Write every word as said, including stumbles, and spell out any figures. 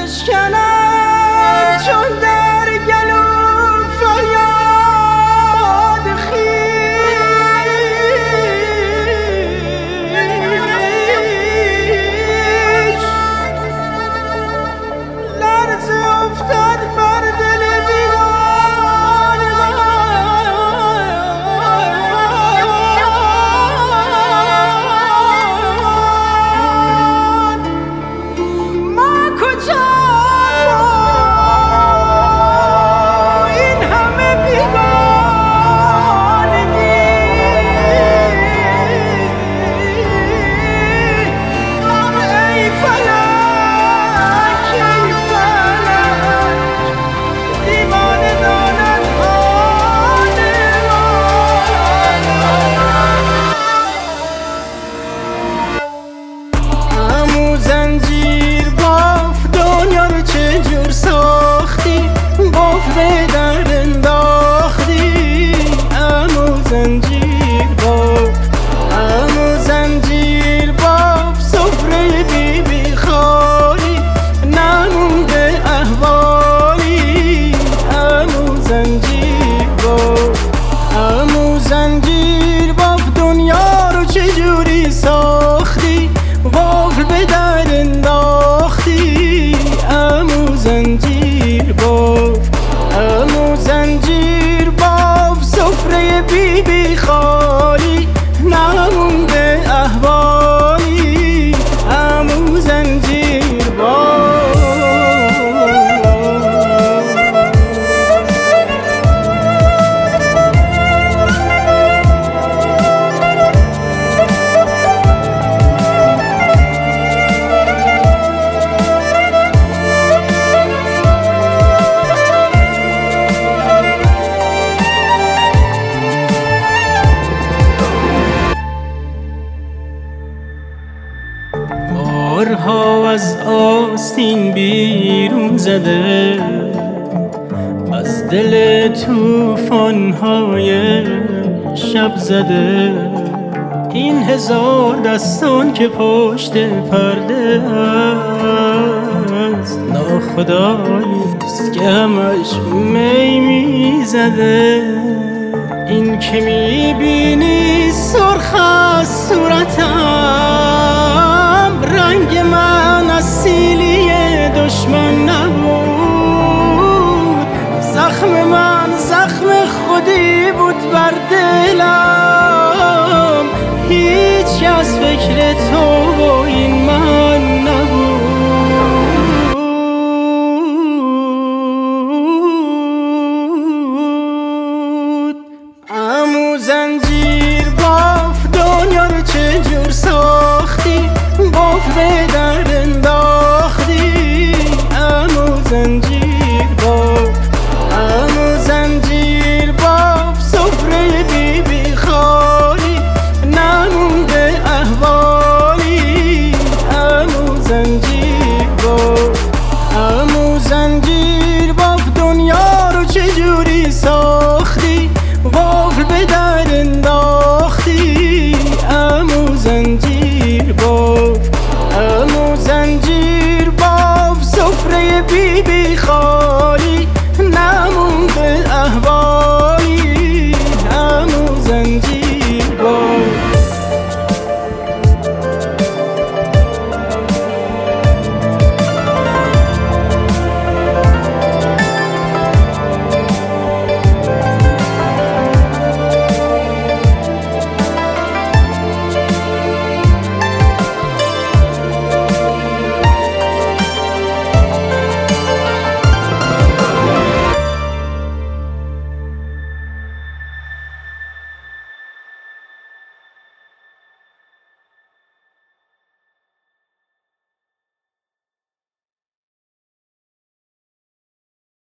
بشکنم چون در گلو فریاد خویش لرزه افتد بر دل ویران من. ما کجا این همه بیگانگی؟ ای فلک ای فلک دیوانه داند حال ما. عمو زنجیر باف دنیا رو چجور ساختی، باف به درد انداختی. عمو زنجیر باف، عمو زنجیر باف سفره بی بی خالی نمونده احوالی. عمو زنجیر باف، عمو زنجیر باف دنیا رو چجوری ساختی، وافل به در انداختی. عمو زنجیر باف، عمو زنجیر باف سفره بی بی خالی نمونده احوالی. عمو زنجیر باف. بارها از آستین بیرون زده، از دل توفانهای شب زده. این هزار دستان که پشت پرده است، ناخداییست که همش می میزده. این که میبینی سرخ از صورتم